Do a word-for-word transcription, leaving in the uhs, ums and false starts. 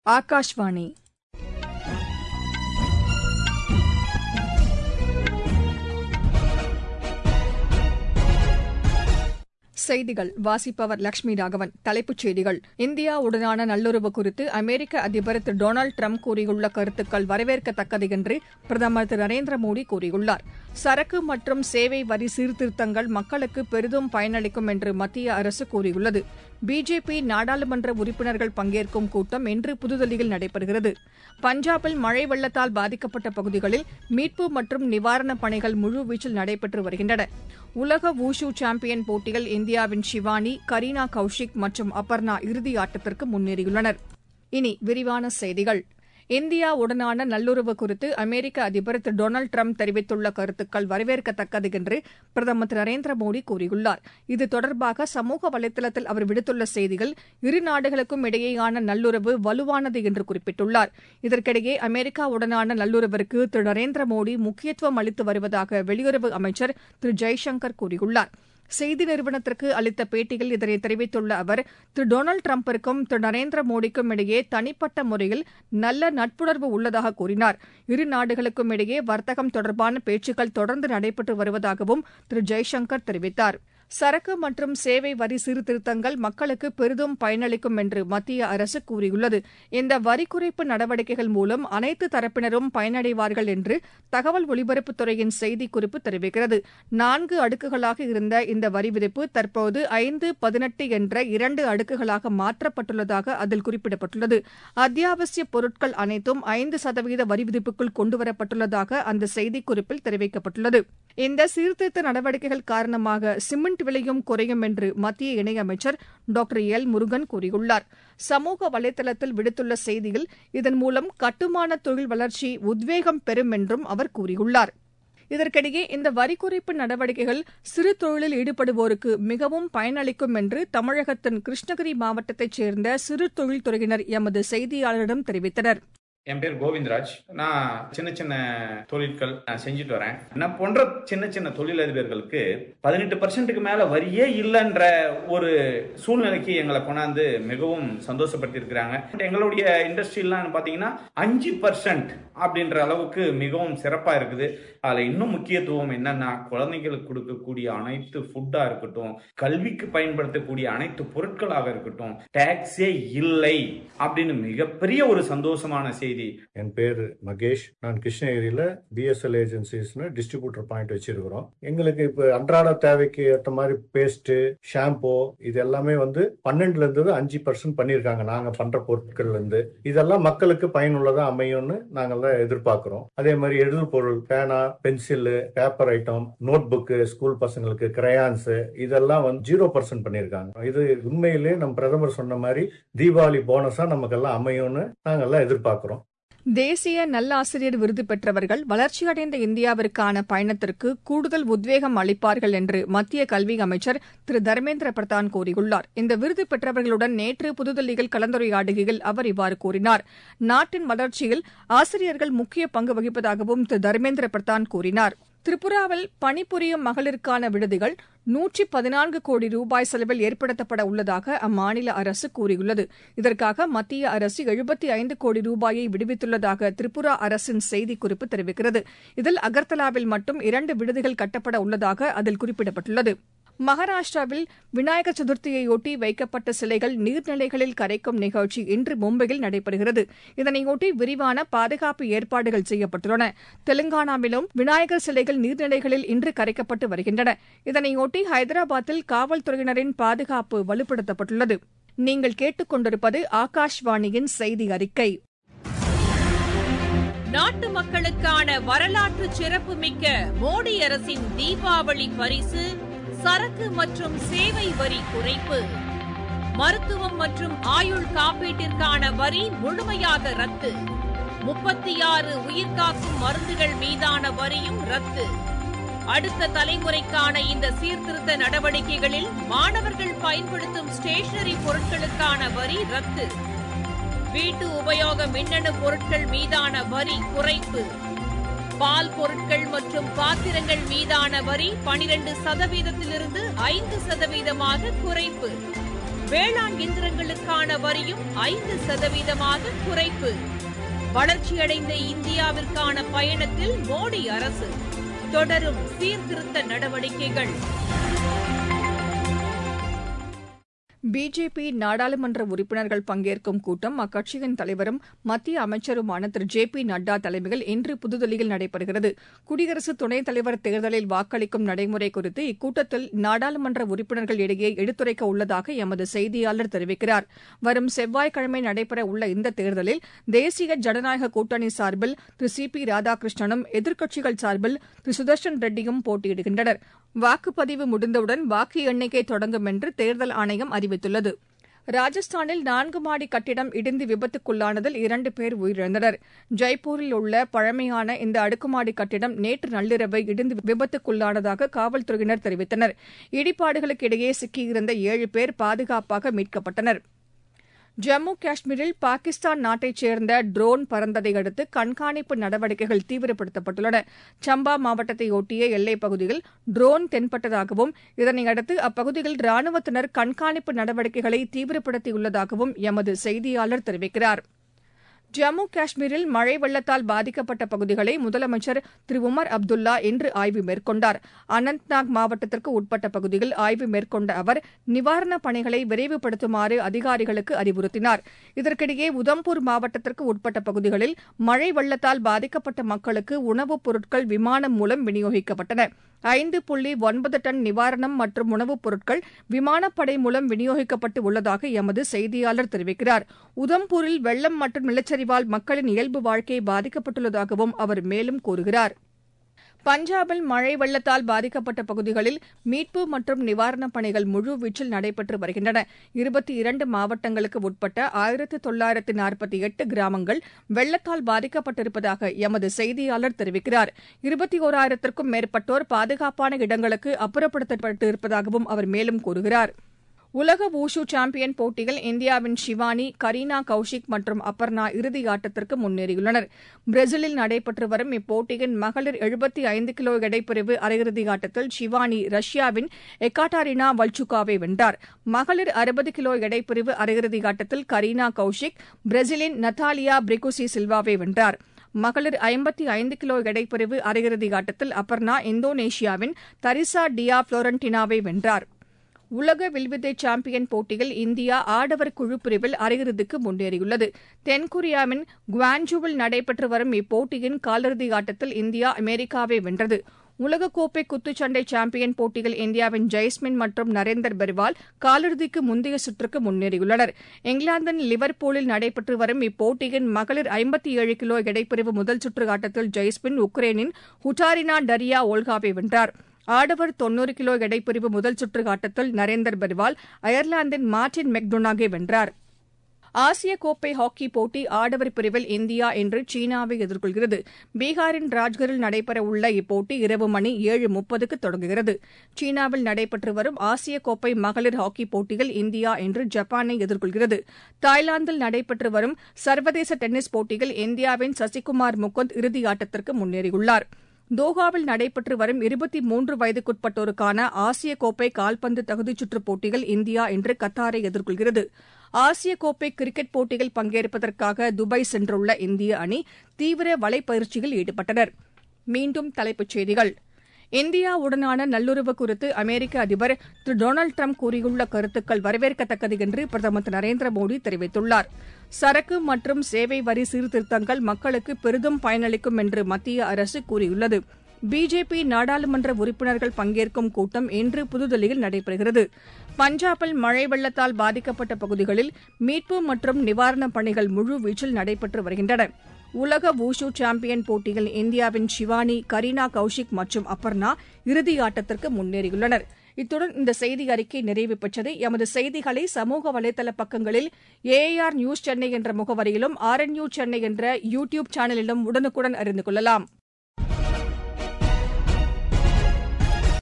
ஆகாஷ்வாணி. செய்திகள் வாசிப்பவர் லட்சுமி ராகவன். தலைப்புச் செய்திகள். இந்தியாவுடனான நல்லுறவு குறித்து அமெரிக்க அதிபர் திரு டொனால்டு டிரம்ப் கூறியுள்ள கருத்துக்கள் வரவேற்கத்தக்கது என்று பிரதமர் திரு நரேந்திர மோடி கூறியுள்ளார். சரக்கு மற்றும் சேவை வரி சீர்திருத்தங்கள் மக்களுக்கு பெரிதும் பயனளிக்கும் என்று மத்திய அரசு கூறியுள்ளது. பிஜேபி நாடாளுமன்ற உறுப்பினர்கள் பங்கேற்கும் கூட்டம் இன்று புதுதில்லியில் நடைபெறுகிறது. பஞ்சாபில் மழை வெள்ளத்தால் பாதிக்கப்பட்ட பகுதிகளில் மீட்பு மற்றும் நிவாரணப் பணிகள் முழுவீச்சில் நடைபெற்று வருகின்றன. உலக வூஷு சாம்பியன் போட்டியில் இந்தியாவின் ஷிவானி, கரீனா கௌஷிக் மற்றும் அபர்ணா இறுதி ஆட்டத்திற்கு முன்னேறியுள்ளனர். இனி விரிவான செய்திகள். இந்தியாவுடனான நல்லுறவு குறித்து அமெரிக்க அதிபர் திரு டொனால்டு டிரம்ப் தெரிவித்துள்ள கருத்துக்கள் வரவேற்கத்தக்கது என்று பிரதமர் திரு நரேந்திர மோடி கூறியுள்ளார். இது தொடர்பாக சமூக வலைதளத்தில் அவர் விடுத்துள்ள செய்தியில், இரு நாடுகளுக்கும் இடையேயான நல்லுறவு வலுவானது என்று குறிப்பிட்டுள்ளார். இதற்கிடையே அமெரிக்காவுடனான நல்லுறவிற்கு திரு நரேந்திர மோடி முக்கியத்துவம் அளித்து வருவதாக வெளியுறவு அமைச்சர் திரு ஜெய்சங்கர் கூறியுள்ளார். செய்தி நிறுவனத்திற்கு அளித்த பேட்டியில் இதனை தெரிவித்துள்ள அவர், திரு டொனால்டு டிரம்பிற்கும் திரு நரேந்திர மோடிக்கும் இடையே தனிப்பட்ட முறையில் நல்ல நட்புணர்வு உள்ளதாக கூறினார். இரு நாடுகளுக்கும் இடையே வர்த்தகம் தொடர்பான பேச்சுக்கள் தொடர்ந்து நடைபெற்று வருவதாகவும் திரு ஜெய்சங்கர் தெரிவித்தார். சரக்கு மற்றும் சேவை வரி சீர்திருத்தங்கள் மக்களுக்கு பெரிதும் பயனளிக்கும் என்று மத்திய அரசு கூறியுள்ளது. இந்த வரி குறைப்பு நடவடிக்கைகள் மூலம் அனைத்து தரப்பினரும் பயனடைவார்கள் என்று தகவல் ஒலிபரப்புத்துறையின் செய்திக்குறிப்பு தெரிவிக்கிறது. நான்கு அடுக்குகளாக இருந்த இந்த வரி விதிப்பு தற்போது ஐந்து பதினெட்டு என்ற இரண்டு அடுக்குகளாக மாற்றப்பட்டுள்ளதாக அதில் குறிப்பிடப்பட்டுள்ளது. அத்தியாவசிய பொருட்கள் அனைத்தும் ஐந்து சதவீத வரி விதிப்புக்குள் கொண்டுவரப்பட்டுள்ளதாக அந்த செய்திக்குறிப்பில் தெரிவிக்கப்பட்டுள்ளது. இந்த சீர்திருத்த நடவடிக்கைகள் காரணமாக சிமெண்ட் விலையும் குறையும் என்று மத்திய இணையமைச்சர் டாக்டர் எல் முருகன் கூறியுள்ளார். சமூக வலைதளத்தில் விடுத்துள்ள செய்தியில், இதன் மூலம் கட்டுமான தொழில் வளர்ச்சி உத்வேகம் பெறும் என்றும் அவர் கூறியுள்ளார். இதற்கிடையே இந்த வரி குறைப்பு நடவடிக்கைகள் சிறு தொழிலில் ஈடுபடுவோருக்கு மிகவும் பயனளிக்கும் என்று தமிழகத்தின் கிருஷ்ணகிரி மாவட்டத்தைச் சேர்ந்த சிறு தொழில் துறையினர் எமது செய்தியாளரிடம் தெரிவித்தனர். என் பேர் கோவிந்தராஜ். நான் சின்ன சின்ன தொழில்கள் நான் செஞ்சுட்டு வரேன். என்ன போன்ற சின்ன சின்ன தொழிலதிபர்களுக்கு பதினெட்டு பர்சன்ட்டுக்கு மேல வரியே இல்லைன்ற ஒரு சூழ்நிலைக்கு எங்களை கொண்டாந்து மிகவும் சந்தோஷப்படுத்தி இருக்கிறாங்க. எங்களுடைய இண்டஸ்ட்ரியெல்லாம் பாத்தீங்கன்னா அஞ்சு பர்சன்ட் அப்படின்ற அளவுக்கு மிகவும் சிறப்பா இருக்குது. அதுல இன்னும் முக்கியத்துவம் என்னன்னா, குழந்தைகளுக்கு கொடுக்கக்கூடிய அனைத்து ஃபுட்டா இருக்கட்டும், கல்விக்கு பயன்படுத்தக்கூடிய அனைத்து பொருட்களாக இருக்கட்டும், டாக்ஸே இல்லை அப்படின்னு மிகப்பெரிய ஒரு சந்தோஷமான செய்தி. என் பேர் மகேஷ். நான் கிருஷ்ணகிரியில பிஎஸ்எல் ஏஜென்சிஸ் டிஸ்ட்ரிபியூட்டர் பாயிண்ட் வச்சிருக்கிறோம். எங்களுக்கு இப்ப அன்றாட தேவைக்கு ஏற்ற மாதிரி பேஸ்ட், ஷாம்போ இது எல்லாமே வந்து பன்னெண்டுல இருந்து அஞ்சு பர்சன்ட் பண்ணிருக்காங்க. நாங்க பண்ற பொருட்கள்ல இருந்து இதெல்லாம் மக்களுக்கு பயனுள்ளதா அமையும்னு நாங்க எதிர்பார்க்கிறோம். அதே மாதிரி எழுது பொருள், பேனா, pencil, paper item, notebook, school பசங்களுக்கு கிரையான்ஸ் இதெல்லாம் வந்து ஜீரோ பர்சன்ட் பண்ணிருக்காங்க. இது உண்மையிலே நம்ம பிரதமர் சொன்ன மாதிரி தீபாவளி போனஸா நமக்கு எல்லாம் அமையும்னு நாங்க எல்லாம் எதிர்பார்க்கிறோம். தேசிய நல்லாசிரியர் விருது பெற்றவர்கள் வளர்ச்சியடைந்த இந்தியாவிற்கான பயணத்திற்கு கூடுதல் உத்வேகம் அளிப்பார்கள் என்று மத்திய கல்வி அமைச்சர் திரு தர்மேந்திர பிரதான் கூறியுள்ளார். இந்த விருது பெற்றவர்களுடன் நேற்று புதுதில்லியில் கலந்துரையாடுகையில் அவர் இவ்வாறு கூறினார். நாட்டின் வளர்ச்சியில் ஆசிரியர்கள் முக்கிய பங்கு வகிப்பதாகவும் திரு தர்மேந்திர பிரதான் கூறினார். திரிபுராவில் பணிபுரியும் மகளிருக்கான விடுதிகள் நூற்றி பதினான்கு கோடி ரூபாய் செலவில் ஏற்படுத்தப்பட உள்ளதாக அம்மாநில அரசு கூறியுள்ளது. இதற்காக மத்திய அரசு எழுபத்தி ஐந்து கோடி ரூபாயை விடுவித்துள்ளதாக திரிபுரா அரசின் செய்திக்குறிப்பு தெரிவிக்கிறது. இதில் அகர்தலாவில் மட்டும் இரண்டு விடுதிகள் கட்டப்பட உள்ளதாக அதில் குறிப்பிடப்பட்டுள்ளது. மகாராஷ்டிராவில் விநாயகர் சதுர்த்தியையொட்டி வைக்கப்பட்ட சிலைகள் நீர்நிலைகளில் கரைக்கும் நிகழ்ச்சி இன்று மும்பையில் நடைபெறுகிறது. இதனையொட்டி விரிவான பாதுகாப்பு ஏற்பாடுகள் செய்யப்பட்டுள்ளன. தெலுங்கானாவிலும் விநாயகர் சிலைகள் நீர்நிலைகளில் இன்று கரைக்கப்பட்டு வருகின்றன. இதனையொட்டி ஹைதராபாத்தில் காவல்துறையினரின் பாதுகாப்பு வலுப்படுத்தப்பட்டுள்ளது. நீங்கள் கேட்டுக் கொண்டிருப்பது ஆகாஷ்வாணியின் செய்தி அறிக்கை. நாட்டு மக்களுக்கான வரலாற்று சிறப்புமிக்க மோடி அரசின் தீபாவளி பரிசு சரக்கு மற்றும் சேவை வரி குறைப்பு. மருத்துவம் மற்றும் ஆயுள் காப்பீட்டிற்கான வரி முழுமையாக ரத்து. முப்பத்தி ஆறு உயிர்காக்கும் மருந்துகள் மீதான வரியும் ரத்து. அடுத்த தலைமுறைக்கான இந்த சீர்திருத்த நடவடிக்கைகளில் மாணவர்கள் பயன்படுத்தும் ஸ்டேஷனரி பொருட்களுக்கான வரி ரத்து. வீட்டு உபயோக மின்னணு பொருட்கள் மீதான வரி குறைப்பு. பால் பொருட்கள் மற்றும் பாத்திரங்கள் மீதான வரி பனிரண்டு சதவீதத்திலிருந்து ஐந்து சதவீதமாக குறைப்பு. வேளாண் இயந்திரங்களுக்கான வரியும் ஐந்து சதவீதமாக குறைப்பு. வளர்ச்சியடைந்த இந்தியாவிற்கான பயணத்தில் மோடி அரசு தொடரும் சீர்திருத்த நடவடிக்கைகள். பிஜேபி நாடாளுமன்ற உறுப்பினர்கள் பங்கேற்கும் கூட்டம் அக்கட்சியின் தலைவரும் மத்திய அமைச்சருமான திரு ஜே பி நட்டா தலைமையில் இன்று புதுதில்லியில் நடைபெறுகிறது. குடியரசு துணைத் தலைவர் தேர்தலில் வாக்களிக்கும் நடைமுறை குறித்து இக்கூட்டத்தில் நாடாளுமன்ற உறுப்பினர்கள் இடையே எடுத்துரைக்க உள்ளதாக எமது செய்தியாளர் தெரிவிக்கிறார். வரும் செவ்வாய்க்கிழமை நடைபெற உள்ள இந்த தேர்தலில் தேசிய ஜனநாயக கூட்டணி சார்பில் திரு சி பி ராதாகிருஷ்ணனும் எதிர்க்கட்சிகள் சார்பில் திரு சுதர்ஷன் ரெட்டியும் போட்டியிடுகின்றனர். வாக்குப்பதிவு முடிந்தவுடன் வாக்கு எண்ணிக்கை தொடங்கும் என்று தேர்தல் ஆணையம் அறிவித்துள்ளது. ராஜஸ்தானில் நான்கு மாடி கட்டிடம் இடிந்து விபத்துக்குள்ளானதில் இரண்டு பேர் உயிரிழந்தனர். ஜெய்ப்பூரில் உள்ள பழமையான இந்த அடுக்குமாடி கட்டிடம் நேற்று நள்ளிரவு இடிந்து விபத்துக்குள்ளானதாக காவல்துறையினர் தெரிவித்தனர். இடிபாடுகளுக்கு இடையே சிக்கியிருந்த ஏழு பேர் பாதுகாப்பாக மீட்கப்பட்டனர். ஜம்மு காஷ்மீரில் பாகிஸ்தான் நாட்டைச் சேர்ந்த ட்ரோன் பறந்ததை அடுத்து கண்காணிப்பு நடவடிக்கைகள் தீவிரப்படுத்தப்பட்டுள்ளன. சம்பா மாவட்டத்தை ஒட்டிய எல்லைப் பகுதியில் ட்ரோன் தென்பட்டதாகவும் இதனையடுத்து அப்பகுதியில் ராணுவத்தினர் கண்காணிப்பு நடவடிக்கைகளை தீவிரப்படுத்தியுள்ளதாகவும் எமது செய்தியாளர் தெரிவிக்கிறார். ஜம்மு காஷ்மீரில் மழை வெள்ளத்தால் பாதிக்கப்பட்ட பகுதிகளை முதலமைச்சர் திரு உமர் அப்துல்லா இன்று ஆய்வு மேற்கொண்டார். அனந்த்நாக் மாவட்டத்திற்கு உட்பட்ட பகுதியில் ஆய்வு மேற்கொண்ட அவர் நிவாரணப் பணிகளை விரைவுபடுத்துமாறு அதிகாரிகளுக்கு அறிவுறுத்தினார். இதற்கிடையே உதம்பூர் மாவட்டத்திற்கு உட்பட்ட பகுதிகளில் மழை வெள்ளத்தால் பாதிக்கப்பட்ட மக்களுக்கு உணவுப் பொருட்கள் விமானம் மூலம் விநியோகிக்கப்பட்டன. ஐந்து புள்ளி ஒன்பது டன் நிவாரணம் மற்றும் உணவுப் பொருட்கள் விமானப்படை மூலம் விநியோகிக்கப்பட்டு உள்ளதாக எமது செய்தியாளர் தெரிவிக்கிறார். உதம்பூரில் வெள்ளம் மற்றும் நிலச்சரிவால் மக்களின் இயல்பு வாழ்க்கை பாதிக்கப்பட்டுள்ளதாகவும் அவர் மேலும் கூறுகிறார். பஞ்சாபில் மழை வெள்ளத்தால் பாதிக்கப்பட்ட பகுதிகளில் மீட்பு மற்றும் நிவாரணப் பணிகள் முழுவீச்சில் நடைபெற்று வருகின்றன. இருபத்தி இரண்டு மாவட்டங்களுக்கு உட்பட்ட ஆயிரத்து தொள்ளாயிரத்து நாற்பத்தி எட்டு கிராமங்கள் வெள்ளத்தால் பாதிக்கப்பட்டிருப்பதாக எமது செய்தியாளர் தெரிவிக்கிறார். இருபத்தி ஓராயிரத்திற்கும் மேற்பட்டோர் பாதுகாப்பான இடங்களுக்கு அப்புறப்படுத்தப்பட்டிருப்பதாகவும் அவர் மேலும் கூறுகிறார். உலக வூஷு சாம்பியன் போட்டியில் இந்தியாவின் ஷிவானி, கரீனா கௌஷிக் மற்றும் அபர்ணா இறுதி ஆட்டத்திற்கு முன்னேறியுள்ளனர். பிரேசிலில் நடைபெற்று வரும் இப்போட்டியின் மகளிர் எழுபத்தி ஐந்து கிலோ எடைப்பிரிவு அரையிறுதி ஆட்டத்தில் ஷிவானி ரஷ்யாவின் எக்காட்டரினா வல்சுகாவை வென்றார். மகளிர் அறுபது கிலோ எடைப்பிரிவு அரையிறுதி ஆட்டத்தில் கரீனா கௌஷிக் பிரேசிலின் நத்தாலியா பிரிகுசி சில்வாவை வென்றார். மகளிர் ஐம்பத்தி ஐந்து கிலோ எடைப்பிரிவு அரையிறுதி ஆட்டத்தில் அபர்ணா இந்தோனேஷியாவின் தரிசா டியா புளோரண்டினாவை வென்றார். உலக வில்வித்தை சாம்பியன் போட்டியில் இந்தியா ஆடவர் குழு பிரிவில் அரையிறுதிக்கு முன்னேறியுள்ளது. தென்கொரியாவின் குவான்ஜூவில் நடைபெற்று வரும் இப்போட்டியின் காலிறுதி ஆட்டத்தில் இந்தியா அமெரிக்காவை வென்றது. உலகக்கோப்பை குத்துச்சண்டை சாம்பியன் போட்டியில் இந்தியாவின் ஜெய்ஸ்மின் மற்றும் நரேந்தர் பெர்வால் காலிறுதிக்கு முந்தைய சுற்றுக்கு முன்னேறியுள்ளனர். இங்கிலாந்தின் லிவர்பூலில் நடைபெற்று வரும் இப்போட்டியின் மகளிர் ஐம்பத்தி ஏழு கிலோ எடைப்பிரிவு முதல் சுற்று ஆட்டத்தில் ஜெய்ஸ்மின் உக்ரைனின் ஹுட்டாரினா டரியா ஓல்காவை வென்றார். ஆடவர் தொன்னூறு கிலோ எடைப்பிரிவு முதல் சுற்று ஆட்டத்தில் நரேந்தர் பெர்வால் அயர்லாந்தின் மார்டின் மெக்டொனாகை வென்றார். ஆசிய கோப்பை ஹாக்கி போட்டி ஆடவர் பிரிவில் இந்தியா இன்று சீனாவை எதிர்கொள்கிறது. பீகாரின் ராஜ்கரில் நடைபெறவுள்ள இப்போட்டி இரவு மணி ஏழு முப்பதுக்கு தொடங்குகிறது. சீனாவில் நடைபெற்று வரும் ஆசிய கோப்பை மகளிர் ஹாக்கி போட்டியில் இந்தியா இன்று ஜப்பானை எதிர்கொள்கிறது. தாய்லாந்தில் நடைபெற்று வரும் சர்வதேச டென்னிஸ் போட்டியில் இந்தியாவின் சசிகுமார் முகுந்த் இறுதியாட்டத்திற்கு முன்னேறியுள்ளார். தோஹாவில் நடைபெற்று வரும் இருபத்தி மூன்று வயதுக்குட்பட்டோருக்கான ஆசிய கோப்பை கால்பந்து தகுதிச்சுற்றுப் போட்டியில் இந்தியா இன்று கத்தாரை எதிர்கொள்கிறது. ஆசிய கோப்பை கிரிக்கெட் போட்டியில் பங்கேற்பதற்காக துபாய் சென்றுள்ள இந்திய அணி தீவிர வலைப்பயிற்சியில் ஈடுபட்டனர். மீண்டும் தலைப்புச் செய்திகள். இந்தியாவுடனான நல்லுறவு குறித்து அமெரிக்க அதிபர் திரு டொனால்டு டிரம்ப் கூறியுள்ள கருத்துக்கள் வரவேற்கத்தக்கது என்று பிரதமர் திரு நரேந்திர மோடி தெரிவித்துள்ளார். சரக்கு மற்றும் சேவை வரி சீர்திருத்தங்கள் மக்களுக்கு பெரிதும் பயனளிக்கும் என்று மத்திய அரசு கூறியுள்ளது. பிஜேபி நாடாளுமன்ற உறுப்பினர்கள் பங்கேற்கும் கூட்டம் இன்று புதுதில்லியில் நடைபெறுகிறது. பஞ்சாபில் மழை வெள்ளத்தால் பாதிக்கப்பட்ட பகுதிகளில் மீட்பு மற்றும் நிவாரணப் பணிகள் முழுவீச்சில் நடைபெற்று வருகின்றன. உலக வூஷு சாம்பியன் போட்டியில் இந்தியாவின் ஷிவானி, கரீனா கௌஷிக் மற்றும் அபர்ணா இறுதியாட்டத்திற்கு முன்னேறியுள்ளனர். இத்துடன் இந்த செய்தி அறிக்கை நிறைவு பெற்றது. எமது செய்திகளை சமூக வலைதள பக்கங்களில் ஏஆர் நியூஸ் சென்னை என்ற முகவரியிலும் ஆர்என்யூ சென்னை என்ற யூ டியூப் சேனலிலும் உடனுக்குடன் அறிந்து கொள்ளலாம்.